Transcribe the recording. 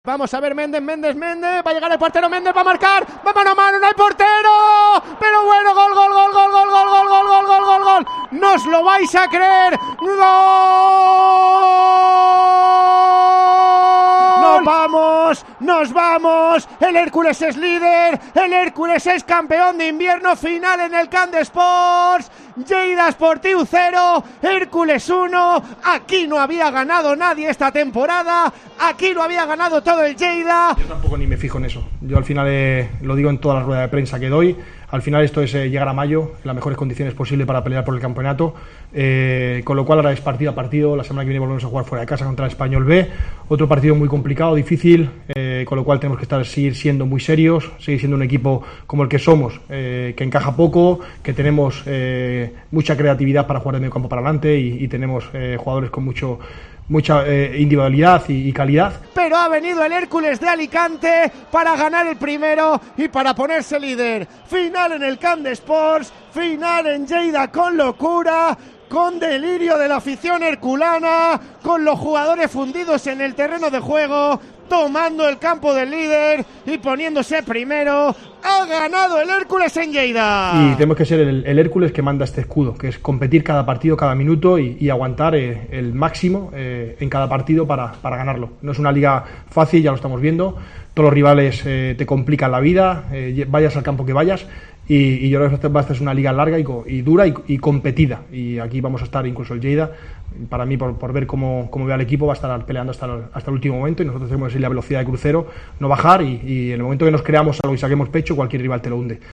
Vamos a ver Méndez, va a llegar el portero, Méndez va a marcar, va mano a mano, no hay portero, pero bueno, gol, no os lo vais a creer, gol, nos vamos, el Hércules es líder, el Hércules es campeón de invierno, final en el Camp de Sports, Lleida Esportiu 0, Hércules 1, aquí no había ganado nadie esta temporada, aquí lo había ganado todo el Lleida. Yo tampoco ni me fijo en eso, yo al final lo digo en todas las ruedas de prensa que doy, al final esto es llegar a mayo en las mejores condiciones posibles para pelear por el campeonato, con lo cual ahora es partido a partido, la semana que viene volvemos a jugar fuera de casa contra el Español B, otro partido muy complicado, difícil, con lo cual tenemos que seguir siendo muy serios, seguir siendo un equipo como el que somos, que encaja poco, que tenemos mucha creatividad para jugar de medio campo para adelante y tenemos jugadores con mucha individualidad y calidad. Pero ha venido el Hércules de Alicante para ganar el primero y para ponerse líder. Final en el Camp de Sports, final en Lleida con locura, con delirio de la afición herculana, con los jugadores fundidos en el terreno de juego, tomando el campo del líder y poniéndose primero. Ha ganado el Hércules en Lleida. Y tenemos que ser el Hércules que manda este escudo, que es competir cada partido, cada minuto y aguantar el máximo en cada partido para ganarlo. No es una liga fácil, ya lo estamos viendo. Todos los rivales te complican la vida, vayas al campo que vayas. Y yo creo que esta es una liga larga y dura y competida. Y aquí vamos a estar incluso el Lleida. Para mí, por ver cómo ve al equipo, va a estar peleando hasta el último momento. Y nosotros tenemos que ir a velocidad de crucero, no bajar. Y en el momento que nos creamos algo y saquemos pecho, cualquier rival te lo hunde.